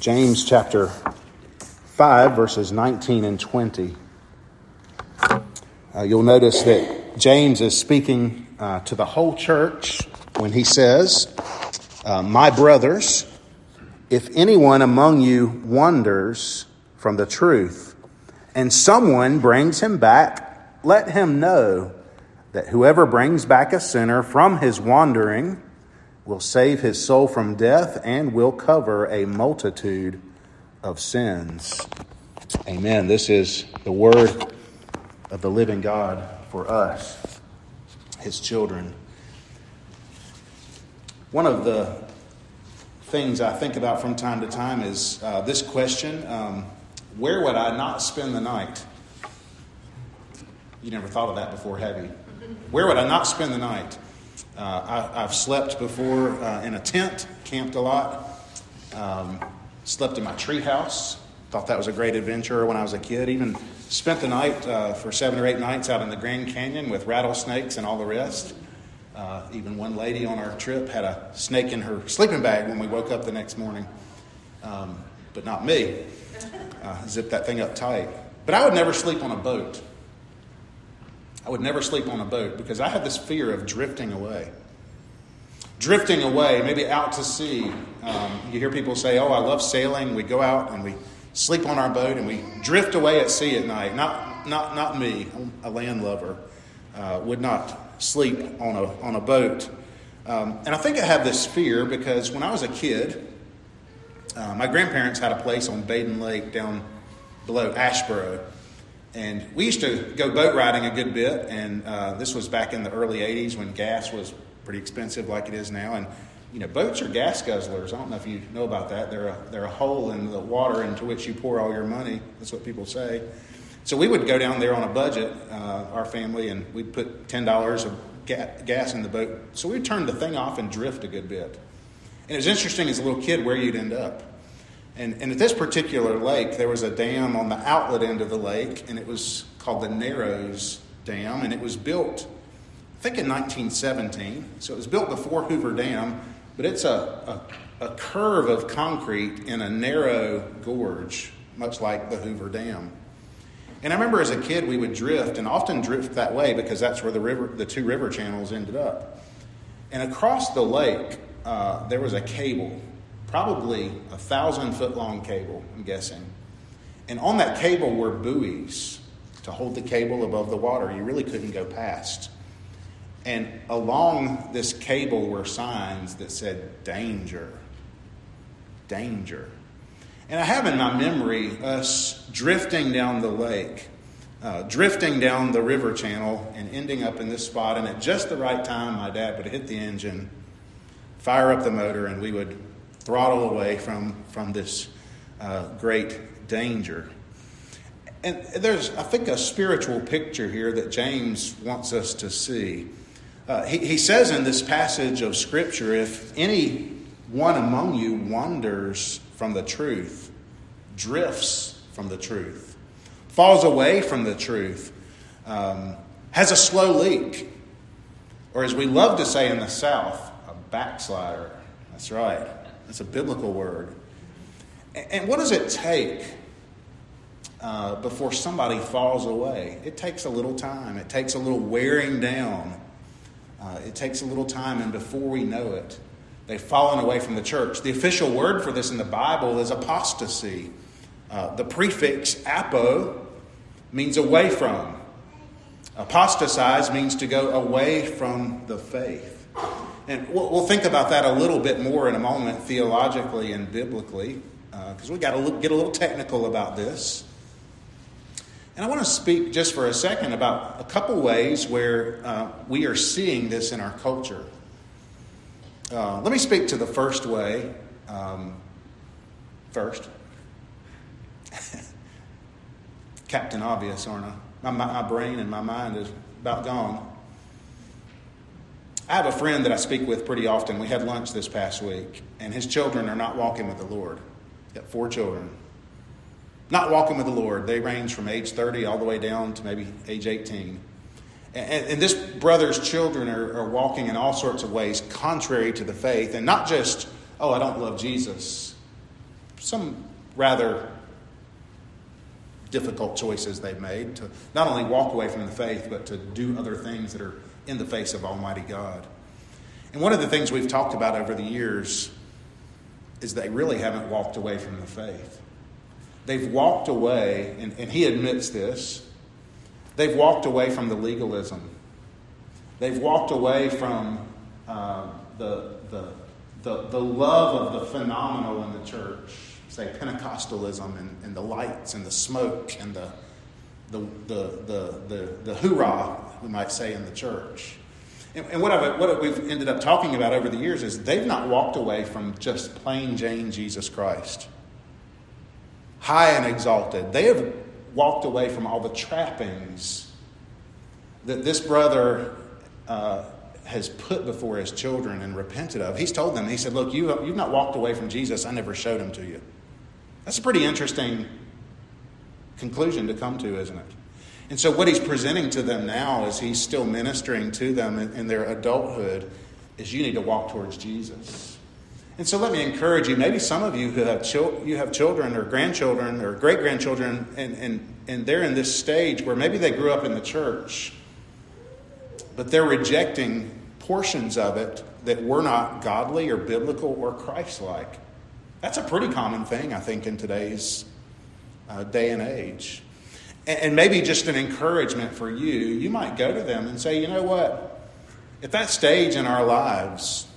James chapter 5, verses 19 and 20. You'll notice that James is speaking to the whole church when he says, "My brothers, if anyone among you wanders from the truth, and someone brings him back, let him know that whoever brings back a sinner from his wandering will save his soul from death and will cover a multitude of sins." Amen. This is the word of the living God for us, his children. One of the things I think about from time to time is this question, where would I not spend the night? You never thought of that before, have you? Where would I not spend the night? I've slept before in a tent, camped a lot, slept in my tree house. Thought that was a great adventure when I was a kid. Even spent the night for 7 or 8 nights out in the Grand Canyon with rattlesnakes and all the rest. Even one lady on our trip had a snake in her sleeping bag when we woke up the next morning. But not me. Zipped that thing up tight. But I would never sleep on a boat. I would never sleep on a boat because I had this fear of drifting away. Drifting away, maybe out to sea. You hear people say, "Oh, I love sailing." We go out and we sleep on our boat and we drift away at sea at night. Not me. I'm a land lover. Would not sleep on a boat. And I think I had this fear because when I was a kid, my grandparents had a place on Baden Lake down below Asheboro. And we used to go boat riding a good bit, and this was back in the early 80s when gas was pretty expensive like it is now. And, you know, boats are gas guzzlers. I don't know if you know about that. They're a hole in the water into which you pour all your money. That's what people say. So we would go down there on a budget, our family, and we'd put $10 of gas in the boat. So we'd turn the thing off and drift a good bit. And it was interesting as a little kid where you'd end up. And at this particular lake, there was a dam on the outlet end of the lake, and it was called the Narrows Dam, and it was built, I think, in 1917. So it was built before Hoover Dam, but it's a curve of concrete in a narrow gorge, much like the Hoover Dam. And I remember as a kid, we would drift, and often drift that way because that's where the two river channels ended up. And across the lake, there was a cable. Probably 1,000-foot long cable, I'm guessing. And on that cable were buoys to hold the cable above the water. You really couldn't go past. And along this cable were signs that said, "Danger, danger." And I have in my memory us drifting down the lake, drifting down the river channel and ending up in this spot. And at just the right time, my dad would hit the engine, fire up the motor, and we would throttle away from this great danger. And there's, I think, a spiritual picture here that James wants us to see. He says in this passage of Scripture, if any one among you wanders from the truth, drifts from the truth, falls away from the truth, has a slow leak, or as we love to say in the South, a backslider. That's right. That's a biblical word. And what does it take before somebody falls away? It takes a little time. It takes a little wearing down. It takes a little time, and before we know it, they've fallen away from the church. The official word for this in the Bible is apostasy. The prefix apo means away from. Apostatize means to go away from the faith. And we'll think about that a little bit more in a moment, theologically and biblically, because we've got to get a little technical about this. And I want to speak just for a second about a couple ways where we are seeing this in our culture. Let me speak to the first way first. Captain Obvious, aren't I? My brain and my mind is about gone. I have a friend that I speak with pretty often. We had lunch this past week, and his children are not walking with the Lord. He's got 4 children. Not walking with the Lord. They range from age 30 all the way down to maybe age 18. And this brother's children are walking in all sorts of ways contrary to the faith. And not just, "Oh, I don't love Jesus," some rather difficult choices they've made to not only walk away from the faith, but to do other things that are in the face of Almighty God. And one of the things we've talked about over the years is they really haven't walked away from the faith. They've walked away, and he admits this, they've walked away from the legalism. They've walked away from the love of the phenomenal in the church, say Pentecostalism and the lights and the smoke and the hoorah, we might say, in the church. And what we've ended up talking about over the years is they've not walked away from just plain Jane Jesus Christ, high and exalted. They have walked away from all the trappings that this brother has put before his children and repented of. He's told them, he said, look, you've not walked away from Jesus. I never showed him to you. That's a pretty interesting conclusion to come to, isn't it? And so what he's presenting to them now as he's still ministering to them in their adulthood is you need to walk towards Jesus. And so let me encourage you, maybe some of you who have children or grandchildren or great-grandchildren and they're in this stage where maybe they grew up in the church, but they're rejecting portions of it that were not godly or biblical or Christ-like. That's a pretty common thing, I think, in today's day and age. And maybe just an encouragement for you, you might go to them and say, you know what? At that stage in our lives,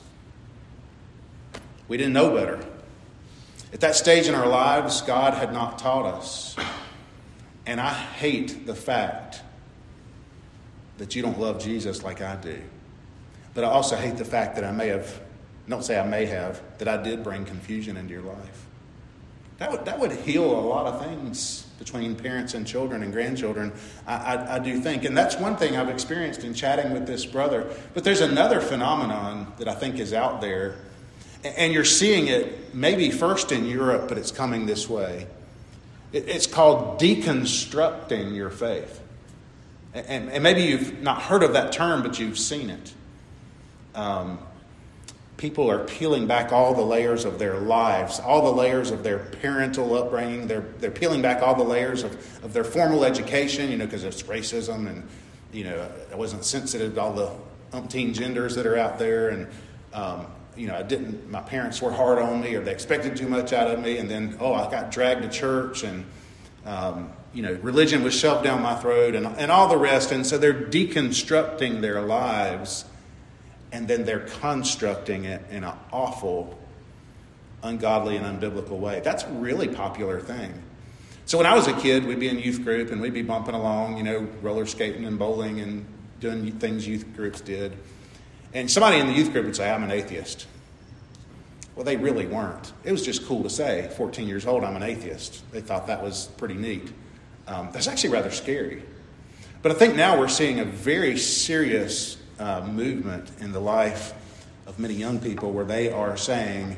we didn't know better. At that stage in our lives, God had not taught us. And I hate the fact that you don't love Jesus like I do. But I also hate the fact that that I did bring confusion into your life. That would heal a lot of things between parents and children and grandchildren, I do think. And that's one thing I've experienced in chatting with this brother. But there's another phenomenon that I think is out there. And you're seeing it maybe first in Europe, but it's coming this way. It's called deconstructing your faith. And maybe you've not heard of that term, but you've seen it. People are peeling back all the layers of their lives, all the layers of their parental upbringing. They're peeling back all the layers of their formal education, because it's racism and, I wasn't sensitive to all the umpteen genders that are out there. And, my parents were hard on me or they expected too much out of me. And then, I got dragged to church and, religion was shoved down my throat and all the rest. And so they're deconstructing their lives. And then they're constructing it in an awful, ungodly, and unbiblical way. That's a really popular thing. So when I was a kid, we'd be in youth group and we'd be bumping along, roller skating and bowling and doing things youth groups did. And somebody in the youth group would say, I'm an atheist. Well, they really weren't. It was just cool to say, 14 years old, I'm an atheist. They thought that was pretty neat. That's actually rather scary. But I think now we're seeing a very serious movement in the life of many young people where they are saying,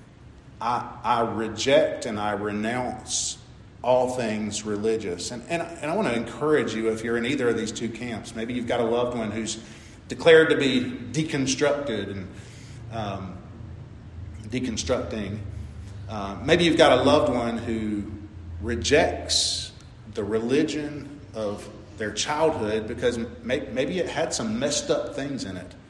I reject and I renounce all things religious. And I want to encourage you, if you're in either of these two camps, maybe you've got a loved one who's declared to be deconstructed and deconstructing. Maybe you've got a loved one who rejects the religion of their childhood because maybe it had some messed up things in it.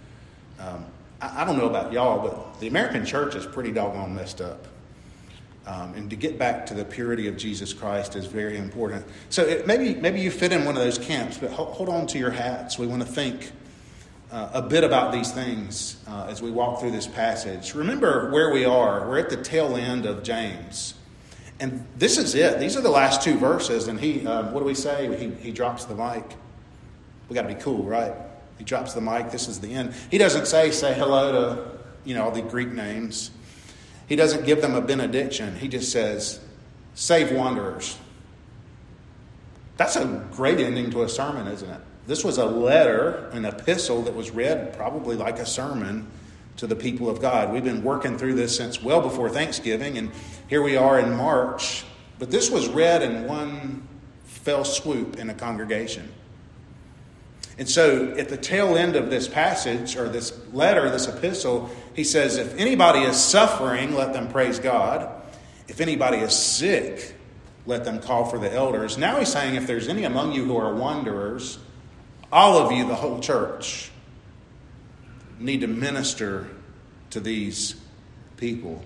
I don't know about y'all, but the American church is pretty doggone messed up. And to get back to the purity of Jesus Christ is very important. So maybe you fit in one of those camps, but hold on to your hats. We want to think a bit about these things as we walk through this passage. Remember where we are. We're at the tail end of James. And this is it. These are the last two verses. And he, what do we say? He drops the mic. We got to be cool, right? He drops the mic. This is the end. He doesn't say hello to, all the Greek names. He doesn't give them a benediction. He just says, save wanderers. That's a great ending to a sermon, isn't it? This was a letter, an epistle that was read probably like a sermon to the people of God. We've been working through this since well before Thanksgiving, and here we are in March. But this was read in one fell swoop in a congregation. And so at the tail end of this passage, or this letter, this epistle, he says, if anybody is suffering, let them praise God. if anybody is sick, let them call for the elders. Now he's saying, if there's any among you who are wanderers, all of you, the whole church, need to minister to these people.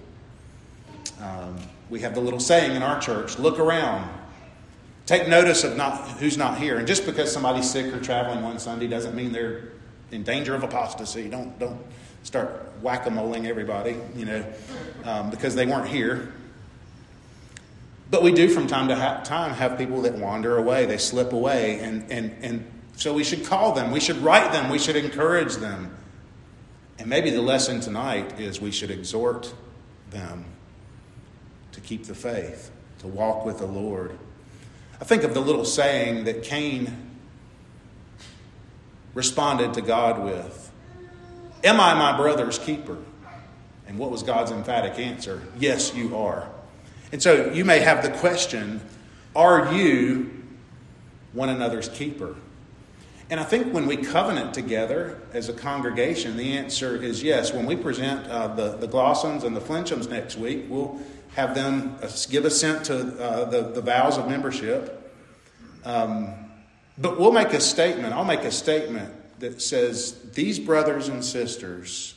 We have the little saying in our church, look around. Take notice of who's not here. And just because somebody's sick or traveling one Sunday doesn't mean they're in danger of apostasy. Don't start whack-a-moling everybody, because they weren't here. But we do from time to time have people that wander away. They slip away. And so we should call them. We should write them. We should encourage them. And maybe the lesson tonight is we should exhort them to keep the faith, to walk with the Lord. I think of the little saying that Cain responded to God with, am I my brother's keeper? And what was God's emphatic answer? Yes, you are. And so you may have the question, are you one another's keeper? And I think when we covenant together as a congregation, the answer is yes. When we present the Glossons and the Flinchams next week, we'll have them give assent to the vows of membership. But we'll make a statement. I'll make a statement that says these brothers and sisters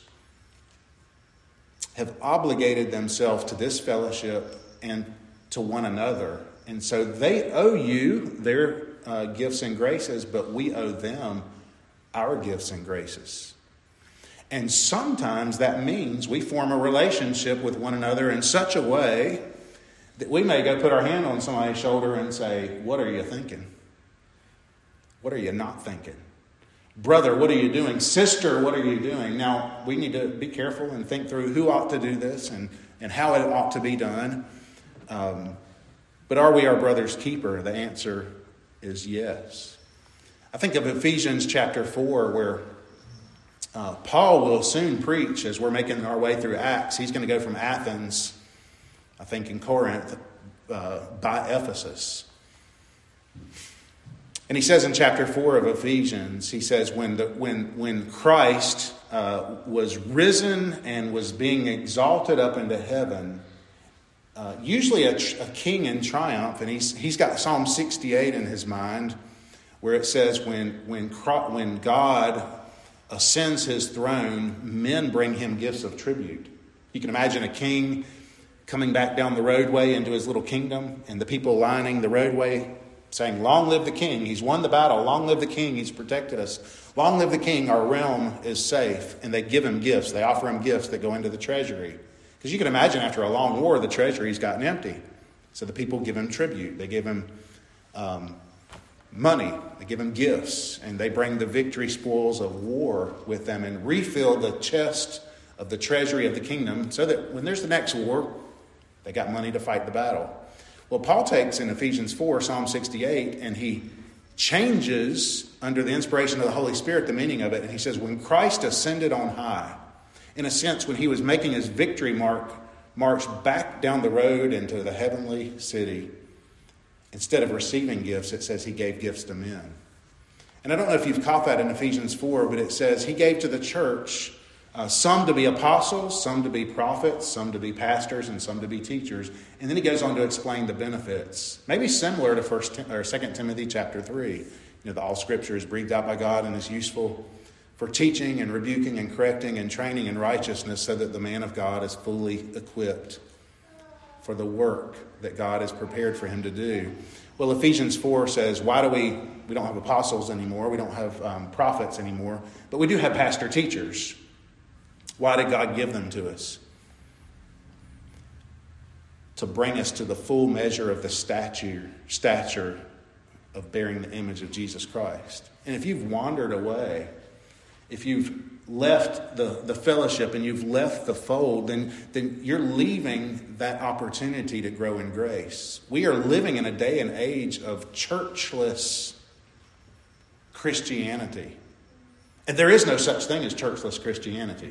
have obligated themselves to this fellowship and to one another. And so they owe you their gifts and graces, but we owe them our gifts and graces. And sometimes that means we form a relationship with one another in such a way that we may go put our hand on somebody's shoulder and say, what are you thinking? What are you not thinking? Brother, what are you doing? Sister, what are you doing? Now, we need to be careful and think through who ought to do this and how it ought to be done. But are we our brother's keeper? The answer is yes. I think of Ephesians chapter 4 where Paul will soon preach as we're making our way through Acts. He's going to go from Athens, I think in Corinth, by Ephesus. And he says in chapter 4 of Ephesians, he says when Christ was risen and was being exalted up into heaven, usually a king in triumph, and he's got Psalm 68 in his mind, where it says when God ascends his throne, men bring him gifts of tribute. You can imagine a king coming back down the roadway into his little kingdom, and the people lining the roadway saying, long live the king, he's won the battle, long live the king, he's protected us, long live the king, our realm is safe. And they give him gifts, they offer him gifts that go into the treasury. Because you can imagine after a long war, the treasury's gotten empty. So the people give him tribute, they give him money, they give him gifts, and they bring the victory spoils of war with them and refill the chest of the treasury of the kingdom so that when there's the next war, they got money to fight the battle. Well, Paul takes in Ephesians 4, Psalm 68, and he changes under the inspiration of the Holy Spirit the meaning of it. And he says, when Christ ascended on high, in a sense, when he was making his victory march back down the road into the heavenly city, instead of receiving gifts, it says he gave gifts to men. And I don't know if you've caught that in Ephesians 4, but it says he gave to the church some to be apostles, some to be prophets, some to be pastors, and some to be teachers. And then he goes on to explain the benefits, maybe similar to 2 Timothy chapter 3. That all Scripture is breathed out by God and is useful for teaching and rebuking and correcting and training in righteousness, so that the man of God is fully equipped for the work that God has prepared for him to do. Well, Ephesians 4 says, why do we don't have apostles anymore, we don't have prophets anymore, but we do have pastor teachers. Why did God give them to us? To bring us to the full measure of the stature of bearing the image of Jesus Christ. And if you've wandered away, if you've left the fellowship and you've left the fold, then you're leaving that opportunity to grow in grace. We are living in a day and age of churchless Christianity. And there is no such thing as churchless Christianity.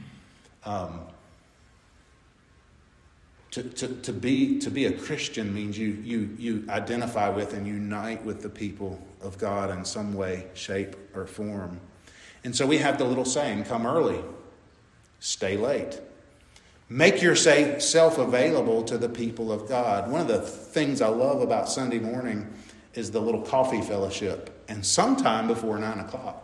To be a Christian means you identify with and unite with the people of God in some way, shape, or form. And so we have the little saying, come early, stay late. Make yourself available to the people of God. One of the things I love about Sunday morning is the little coffee fellowship. And sometime before 9 o'clock.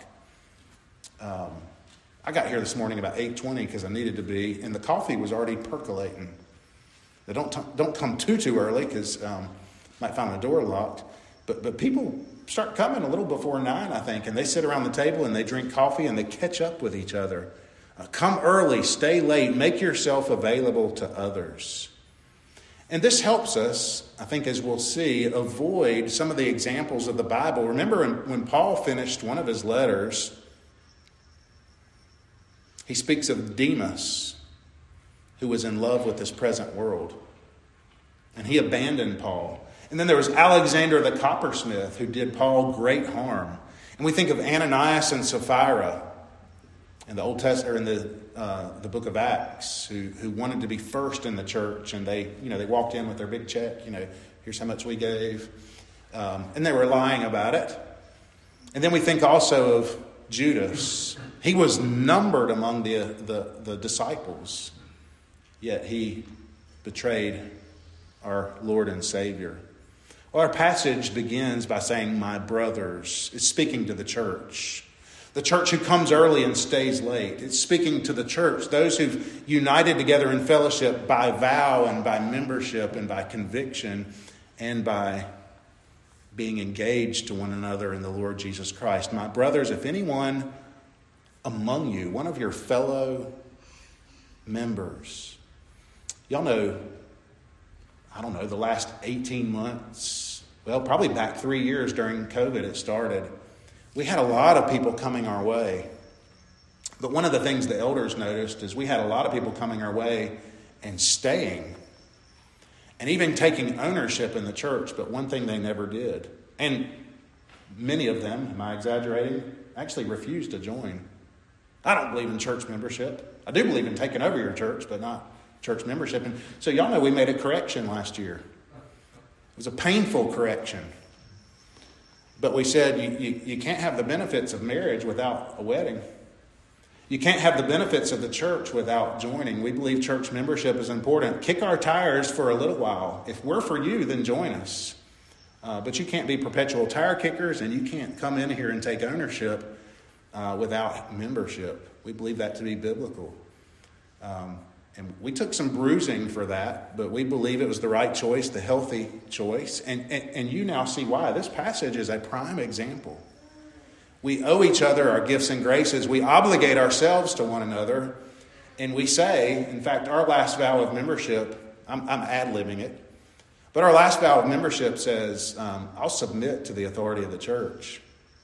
I got here this morning about 8:20 because I needed to be, and the coffee was already percolating. They don't come too early because might find the door locked. But people start coming a little before 9, I think, and they sit around the table and they drink coffee and they catch up with each other. Come early, stay late, make yourself available to others. And this helps us, I think, as we'll see, avoid some of the examples of the Bible. Remember when Paul finished one of his letters, he speaks of Demas, who was in love with this present world. And he abandoned Paul. And then there was Alexander the coppersmith, who did Paul great harm. And we think of Ananias and Sapphira in the Old Testament, or in the book of Acts, who wanted to be first in the church, and they walked in with their big check. Here's how much we gave, and they were lying about it. And then we think also of Judas. He was numbered among the disciples, yet he betrayed our Lord and Savior. Well, our passage begins by saying, "My brothers." It's speaking to the church. The church who comes early and stays late. It's speaking to the church, those who've united together in fellowship by vow and by membership and by conviction and by being engaged to one another in the Lord Jesus Christ. "My brothers, if anyone among you," one of your fellow members. Y'all know, I don't know, the last 18 months, well, probably back 3 years during COVID it started. We had a lot of people coming our way. But one of the things the elders noticed is we had a lot of people coming our way and staying. And even taking ownership in the church. But one thing they never did. And many of them, am I exaggerating, actually refused to join. I don't believe in church membership. I do believe in taking over your church, but not church membership. And so y'all know we made a correction last year. It was a painful correction. But we said you can't have the benefits of marriage without a wedding. You can't have the benefits of the church without joining. We believe church membership is important. Kick our tires for a little while. If we're for you, then join us. But you can't be perpetual tire kickers, and you can't come in here and take ownership without membership. We believe that to be biblical. And we took some bruising for that, but we believe it was the right choice, the healthy choice. And you now see why. This passage is a prime example. We owe each other our gifts and graces. We obligate ourselves to one another. And we say, in fact, our last vow of membership, I'm ad-libbing it, but our last vow of membership says, I'll submit to the authority of the church.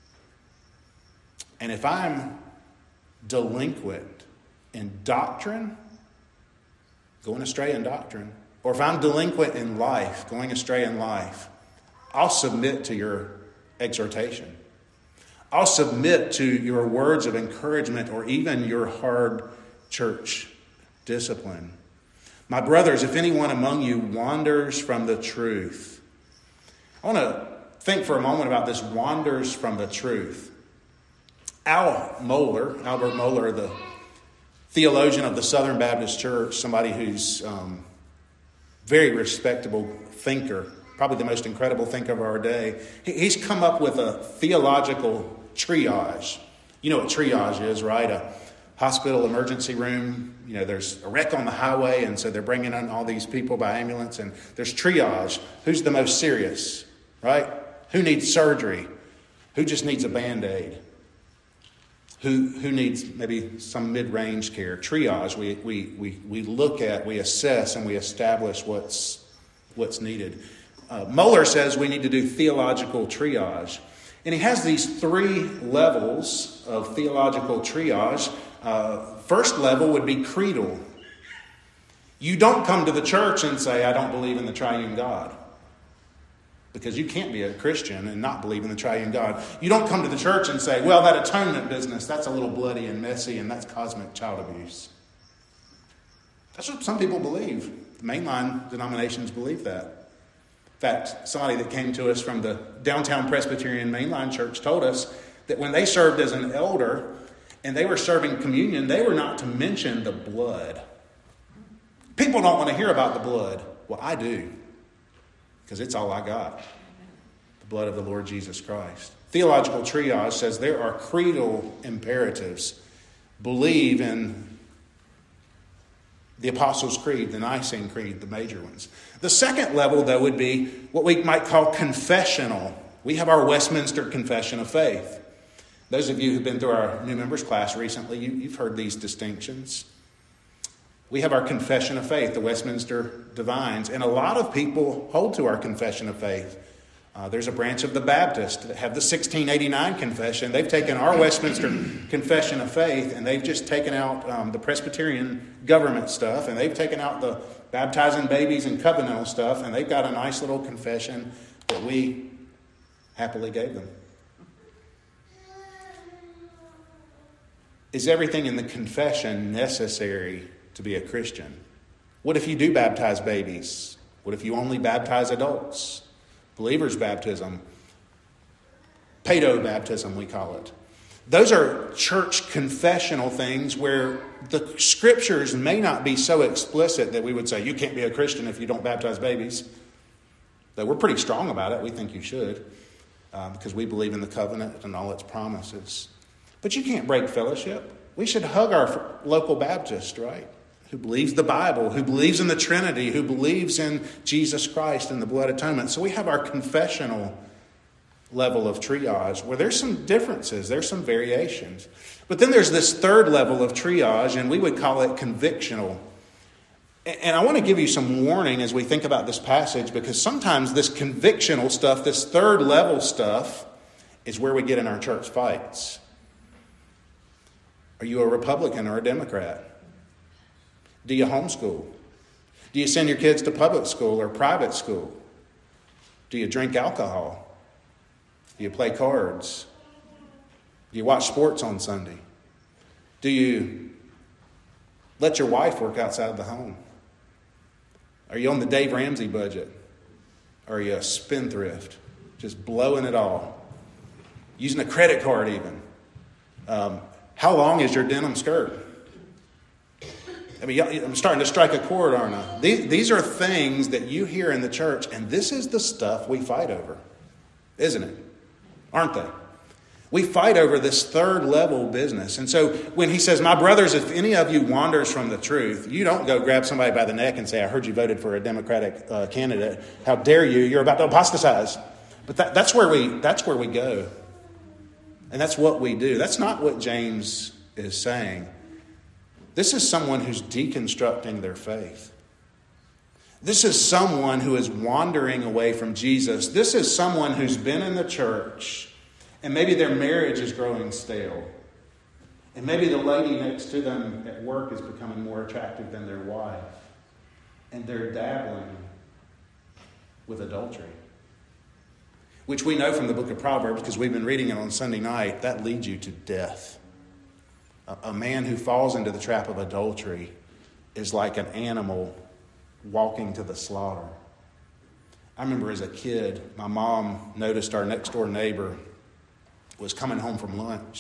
And if I'm delinquent in doctrine, going astray in doctrine, or if I'm delinquent in life, going astray in life, I'll submit to your exhortation. I'll submit to your words of encouragement or even your hard church discipline. My brothers, if anyone among you wanders from the truth, I want to think for a moment about this wanders from the truth. Albert Mohler, the theologian of the Southern Baptist Church, somebody who's very respectable thinker, probably the most incredible thinker of our day. He's come up with a theological triage. You know what triage is, right? A hospital emergency room. There's a wreck on the highway, and so they're bringing in all these people by ambulance, and there's triage. Who's the most serious, right? Who needs surgery? Who just needs a Band-Aid? Who needs maybe some mid-range care? Triage. We look at, we assess, and we establish what's needed. Mohler says we need to do theological triage. And he has these 3 levels of theological triage. First level would be creedal. You don't come to the church and say, I don't believe in the triune God. Because you can't be a Christian and not believe in the triune God. You don't come to the church and say, well, that atonement business, that's a little bloody and messy, and that's cosmic child abuse. That's what some people believe. The mainline denominations believe that. In fact, somebody that came to us from the Downtown Presbyterian Mainline Church told us that when they served as an elder and they were serving communion, they were not to mention the blood. People don't want to hear about the blood. Well, I do, because it's all I got. The blood of the Lord Jesus Christ. Theological triage says there are creedal imperatives. Believe in the Apostles' Creed, the Nicene Creed, the major ones. The second level, though, would be what we might call confessional. We have our Westminster Confession of Faith. Those of you who've been through our new members class recently, you've heard these distinctions. We have our Confession of Faith, the Westminster Divines, and a lot of people hold to our Confession of Faith. There's a branch of the Baptists that have the 1689 Confession. They've taken our Westminster Confession of Faith, and they've just taken out the Presbyterian government stuff, and they've taken out the baptizing babies and covenantal stuff, and they've got a nice little confession that we happily gave them. Is everything in the confession necessary to be a Christian? What if you do baptize babies? What if you only baptize adults? Believer's baptism, pedo baptism, we call it. Those are church confessional things where the scriptures may not be so explicit that we would say, you can't be a Christian if you don't baptize babies. Though we're pretty strong about it. We think you should, because we believe in the covenant and all its promises. But you can't break fellowship. We should hug our local Baptist, right? Who believes the Bible, who believes in the Trinity, who believes in Jesus Christ and the blood atonement. So we have our confessional level of triage where there's some differences, there's some variations. But then there's this third level of triage, and we would call it convictional. And I want to give you some warning as we think about this passage, because sometimes this convictional stuff, this third level stuff, is where we get in our church fights. Are you a Republican or a Democrat? Do you homeschool? Do you send your kids to public school or private school? Do you drink alcohol? Do you play cards? Do you watch sports on Sunday? Do you let your wife work outside of the home? Are you on the Dave Ramsey budget? Or are you a spendthrift? Just blowing it all? Using a credit card even? How long is your denim skirt? I mean, I'm starting to strike a chord, aren't I? These are things that you hear in the church, and this is the stuff we fight over, isn't it? Aren't they? We fight over this third level business. And so when he says, my brothers, if any of you wanders from the truth, you don't go grab somebody by the neck and say, I heard you voted for a Democratic candidate. How dare you? You're about to apostatize. But that's where we go. And that's what we do. That's not what James is saying. This is someone who's deconstructing their faith. This is someone who is wandering away from Jesus. This is someone who's been in the church, and maybe their marriage is growing stale. And maybe the lady next to them at work is becoming more attractive than their wife. And they're dabbling with adultery. Which we know from the book of Proverbs, because we've been reading it on Sunday night, that leads you to death. A man who falls into the trap of adultery is like an animal walking to the slaughter. I remember as a kid, my mom noticed our next door neighbor was coming home for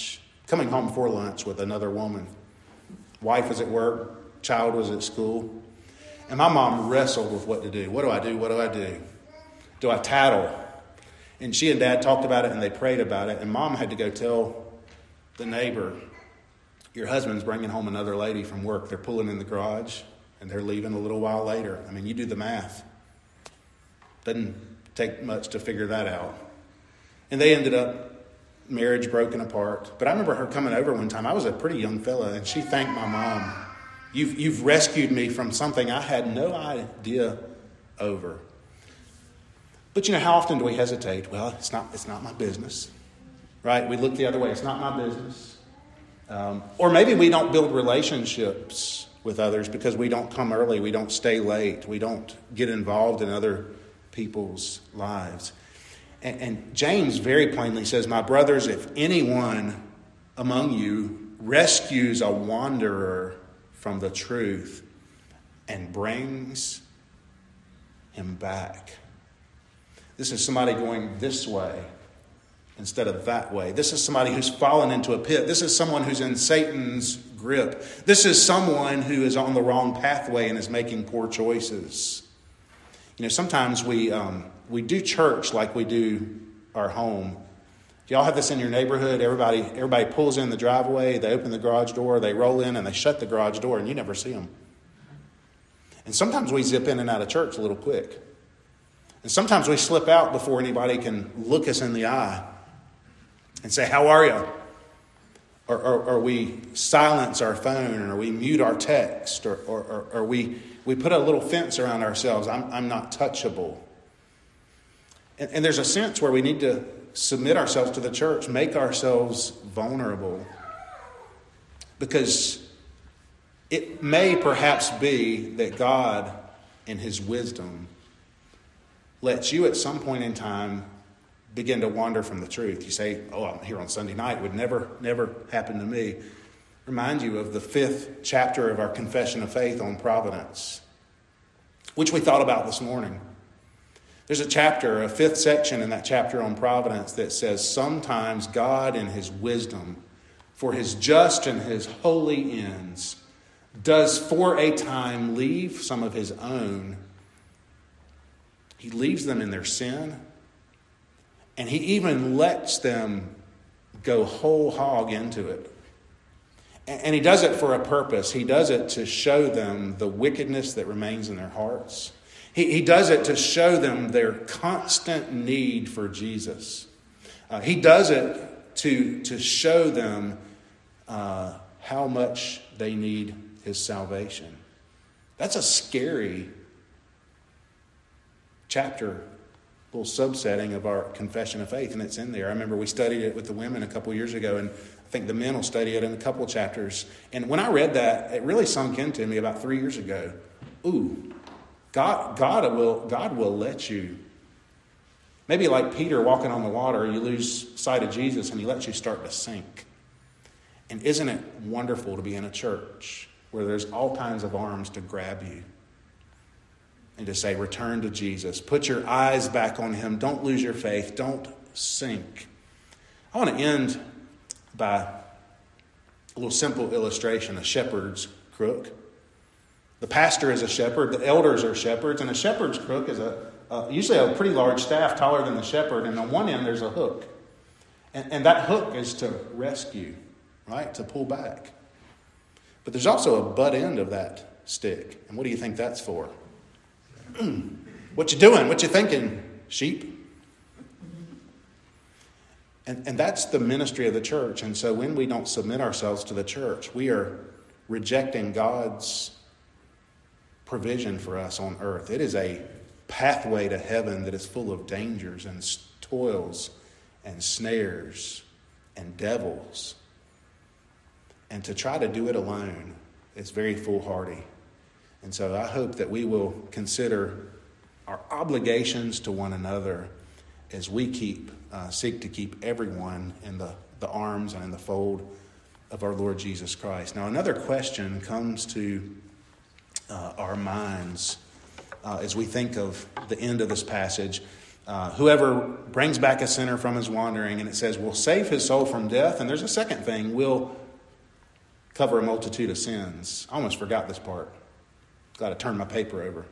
lunch with another woman. Wife was at work, child was at school. And my mom wrestled with what to do. What do I do? What do I do? Do I tattle? And she and Dad talked about it and they prayed about it. And Mom had to go tell the neighbor, your husband's bringing home another lady from work. They're pulling in the garage and they're leaving a little while later. I mean, you do the math. Doesn't take much to figure that out. And they ended up, marriage broken apart. But I remember her coming over one time. I was a pretty young fella, and she thanked my mom. You've rescued me from something I had no idea over. But you know, how often do we hesitate? Well, it's not my business. Right? We look the other way. It's not my business. Or maybe we don't build relationships with others because we don't come early, we don't stay late, we don't get involved in other people's lives. And James very plainly says, my brothers, if anyone among you rescues a wanderer from the truth and brings him back. This is somebody going this way instead of that way. This is somebody who's fallen into a pit. This is someone who's in Satan's grip. This is someone who is on the wrong pathway and is making poor choices. You know, sometimes we do church like we do our home. Do y'all have this in your neighborhood? Everybody pulls in the driveway, they open the garage door, they roll in, and they shut the garage door, and you never see them. And sometimes we zip in and out of church a little quick. And sometimes we slip out before anybody can look us in the eye and say, "How are you?" Or we silence our phone, or we mute our text, or we put a little fence around ourselves. I'm not touchable. And there's a sense where we need to submit ourselves to the church, make ourselves vulnerable. Because it may perhaps be that God, in his wisdom, lets you at some point in time begin to wander from the truth. You say, "Oh, I'm here on Sunday night. It would never happen to me." Remind you of the 5th chapter of our Confession of Faith on Providence, which we thought about this morning. There's a 5th section in that chapter on Providence that says, sometimes God in his wisdom, for his just and his holy ends, does for a time leave some of his own. He leaves them in their sin, and he even lets them go whole hog into it. And he does it for a purpose. He does it to show them the wickedness that remains in their hearts. He does it to show them their constant need for Jesus. He does it to show them how much they need his salvation. That's a scary chapter, little subsetting of our Confession of Faith, and it's in there. I remember we studied it with the women a couple years ago, and I think the men will study it in a couple chapters. And when I read that, it really sunk into me about 3 years ago. Ooh, God will let you. Maybe like Peter walking on the water, you lose sight of Jesus and he lets you start to sink. And isn't it wonderful to be in a church where there's all kinds of arms to grab you and to say, return to Jesus. Put your eyes back on him. Don't lose your faith. Don't sink. I want to end by a little simple illustration, a shepherd's crook. The pastor is a shepherd, the elders are shepherds, and a shepherd's crook is usually a pretty large staff, taller than the shepherd, and on one end there's a hook. And that hook is to rescue, right? To pull back. But there's also a butt end of that stick. And what do you think that's for? What you doing? What you thinking, sheep? And that's the ministry of the church. And so when we don't submit ourselves to the church, we are rejecting God's provision for us on earth. It is a pathway to heaven that is full of dangers and toils and snares and devils. And to try to do it alone is very foolhardy. And so I hope that we will consider our obligations to one another as we seek to keep everyone in the arms and in the fold of our Lord Jesus Christ. Now, another question comes to our minds as we think of the end of this passage. Whoever brings back a sinner from his wandering, and it says, will save his soul from death. And there's a second thing, will cover a multitude of sins. I almost forgot this part. Got to turn my paper over.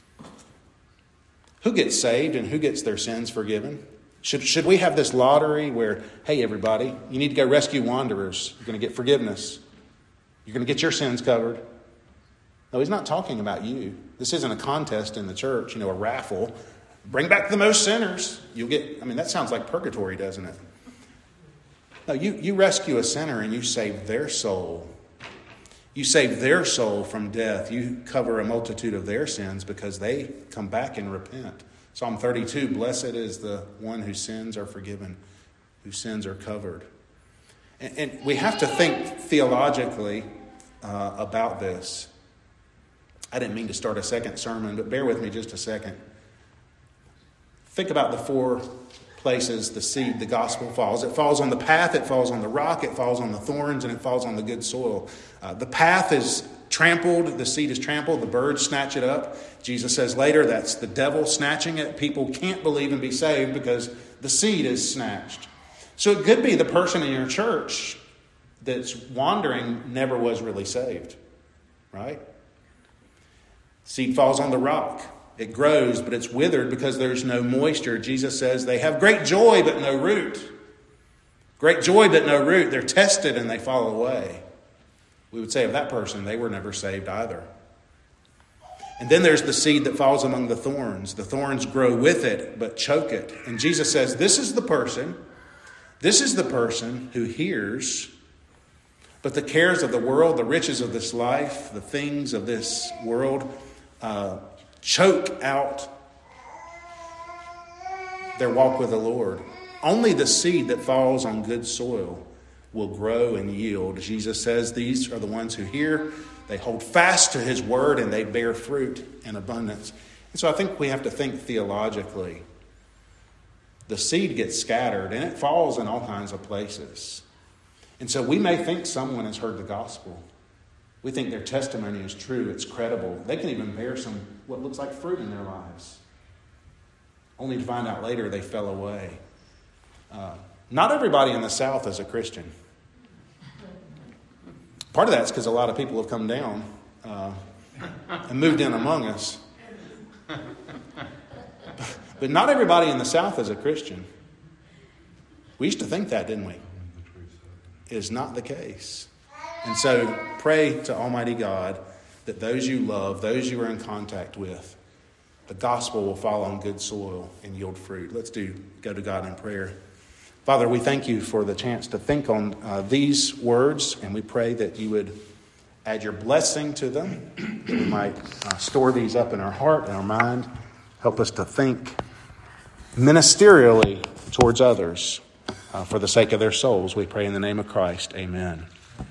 Who gets saved and who gets their sins forgiven? Should we have this lottery where, hey, everybody, you need to go rescue wanderers. You're going to get forgiveness. You're going to get your sins covered. No, he's not talking about you. This isn't a contest in the church, a raffle. Bring back the most sinners. You'll get, that sounds like purgatory, doesn't it? No, you rescue a sinner and you save their soul. You save their soul from death. You cover a multitude of their sins because they come back and repent. Psalm 32, blessed is the one whose sins are forgiven, whose sins are covered. And we have to think theologically about this. I didn't mean to start a second sermon, but bear with me just a second. Think about the 4 places the seed, the gospel falls. It falls on the path, it falls on the rock, it falls on the thorns, and it falls on the good soil. The path is trampled, the seed is trampled, the birds snatch it up. Jesus says later that's the devil snatching it. People can't believe and be saved because the seed is snatched. So it could be the person in your church that's wandering never was really saved, right? Seed falls on the rock. It grows, but it's withered because there's no moisture. Jesus says they have great joy, but no root. Great joy, but no root. They're tested and they fall away. We would say of that person, they were never saved either. And then there's the seed that falls among the thorns. The thorns grow with it, but choke it. And Jesus says, this is the person who hears, but the cares of the world, the riches of this life, the things of this world, choke out their walk with the Lord. Only the seed that falls on good soil will grow and yield. Jesus says these are the ones who hear, they hold fast to his word, and they bear fruit in abundance. And so I think we have to think theologically. The seed gets scattered, and it falls in all kinds of places. And so we may think someone has heard the gospel. We think their testimony is true, it's credible. They can even bear some what looks like fruit in their lives. Only to find out later they fell away. Not everybody in the South is a Christian. Part of that's because a lot of people have come down and moved in among us. But not everybody in the South is a Christian. We used to think that, didn't we? It is not the case. And so pray to Almighty God that those you love, those you are in contact with, the gospel will fall on good soil and yield fruit. Let's go to God in prayer. Father, we thank you for the chance to think on these words, and we pray that you would add your blessing to them, that we might store these up in our heart and our mind. Help us to think ministerially towards others for the sake of their souls. We pray in the name of Christ. Amen.